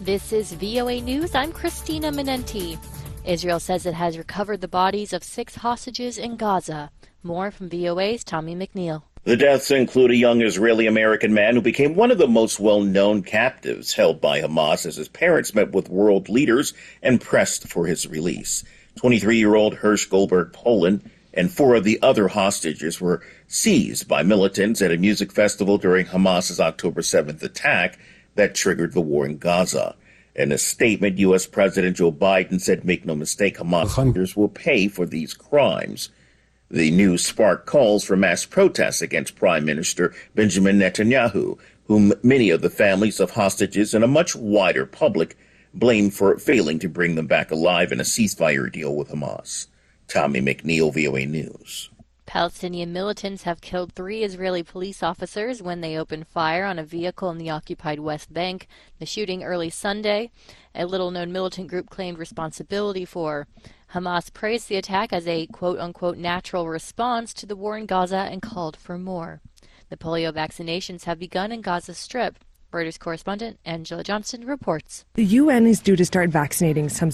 This is VOA News. I'm Christina Minenti. Israel says it has recovered the bodies of 6 hostages in Gaza. More from VOA's Tommy McNeil. The deaths include a young Israeli-American man who became one of the most well-known captives held by Hamas as his parents met with world leaders and pressed for his release. 23-year-old Hirsch Goldberg Poland and 4 of the other hostages were seized by militants at a music festival during Hamas's October 7th attack that triggered the war in Gaza. In a statement, U.S. President Joe Biden said, "Make no mistake, Hamas leaders will pay for these crimes." The news sparked calls for mass protests against Prime Minister Benjamin Netanyahu, whom many of the families of hostages and a much wider public blame for failing to bring them back alive in a ceasefire deal with Hamas. Tommy McNeil, VOA News. Palestinian militants have killed 3 Israeli police officers when they opened fire on a vehicle in the occupied West Bank. The shooting early Sunday, a little-known militant group claimed responsibility for. Hamas praised the attack as a quote-unquote natural response to the war in Gaza and called for more. The polio vaccinations have begun in Gaza Strip. Reuters correspondent Angela Johnston reports. The UN is due to start vaccinating some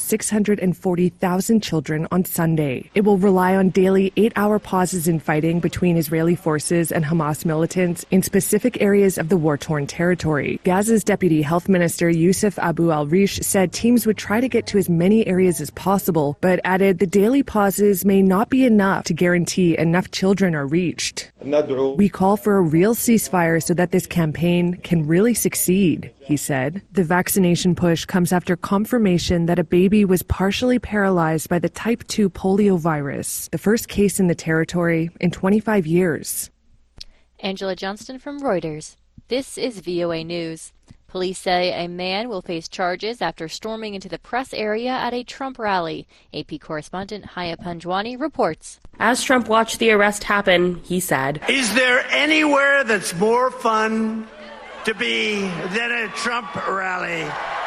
640,000 children on Sunday. It will rely on daily 8-hour pauses in fighting between Israeli forces and Hamas militants in specific areas of the war-torn territory. Gaza's Deputy Health Minister Youssef Abu al-Rish said teams would try to get to as many areas as possible, but added the daily pauses may not be enough to guarantee enough children are reached. We call for a real ceasefire so that this campaign can really succeed, he said. The vaccination push comes after confirmation that a baby was partially paralyzed by the type 2 polio virus, the first case in the territory in 25 years. Angela Johnston from Reuters. This is VOA News. Police say a man will face charges after storming into the press area at a Trump rally. AP correspondent Haya Panjwani reports. As Trump watched the arrest happen, he said, "Is there anywhere that's more fun to be than a Trump rally?"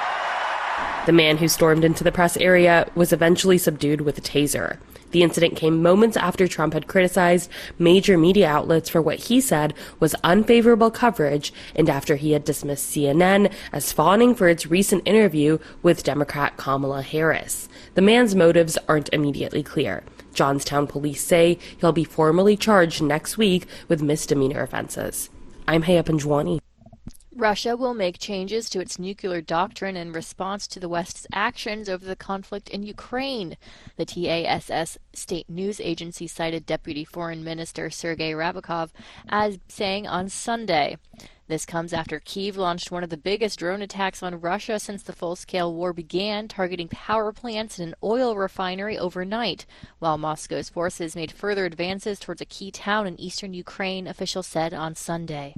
The man who stormed into the press area was eventually subdued with a taser. The incident came moments after Trump had criticized major media outlets for what he said was unfavorable coverage, and after he had dismissed CNN as fawning for its recent interview with Democrat Kamala Harris. The man's motives aren't immediately clear. Johnstown police say he'll be formally charged next week with misdemeanor offenses. I'm Haya Panjwani. Russia will make changes to its nuclear doctrine in response to the West's actions over the conflict in Ukraine. The TASS state news agency cited Deputy Foreign Minister Sergei Ryabkov as saying on Sunday. This comes after Kyiv launched one of the biggest drone attacks on Russia since the full-scale war began, targeting power plants and an oil refinery overnight, while Moscow's forces made further advances towards a key town in eastern Ukraine, officials said on Sunday.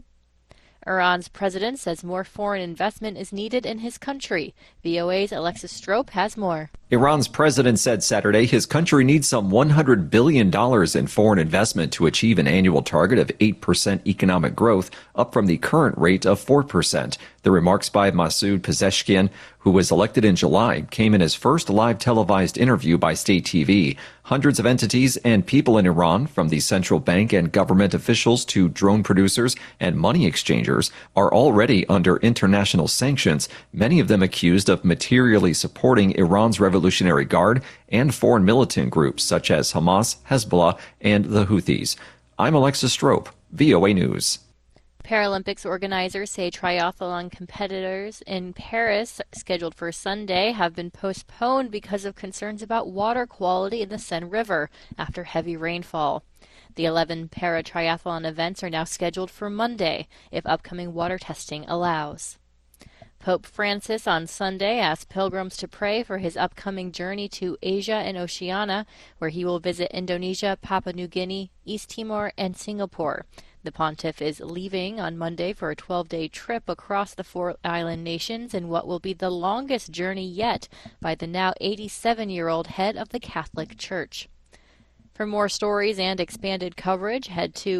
Iran's president says more foreign investment is needed in his country. VOA's Alexis Strope has more. Iran's president said Saturday his country needs some $100 billion in foreign investment to achieve an annual target of 8% economic growth, up from the current rate of 4%. The remarks by Masoud Pezeshkian, who was elected in July, came in his first live televised interview by state TV. Hundreds of entities and people in Iran, from the central bank and government officials to drone producers and money exchangers, are already under international sanctions, many of them accused of materially supporting Iran's Revolutionary Guard and foreign militant groups such as Hamas, Hezbollah, and the Houthis. I'm Alexis Strope, VOA News. Paralympics organizers say triathlon competitors in Paris, scheduled for Sunday, have been postponed because of concerns about water quality in the Seine River after heavy rainfall. The 11 para-triathlon events are now scheduled for Monday, if upcoming water testing allows. Pope Francis on Sunday asked pilgrims to pray for his upcoming journey to Asia and Oceania, where he will visit Indonesia, Papua New Guinea, East Timor, and Singapore. The pontiff is leaving on Monday for a 12-day trip across the 4 island nations in what will be the longest journey yet by the now 87-year-old head of the Catholic Church. For more stories and expanded coverage, head to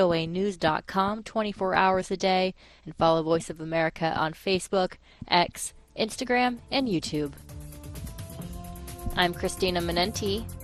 voanews.com 24 hours a day and follow Voice of America on Facebook, X, Instagram, and YouTube. I'm Christina Minenti.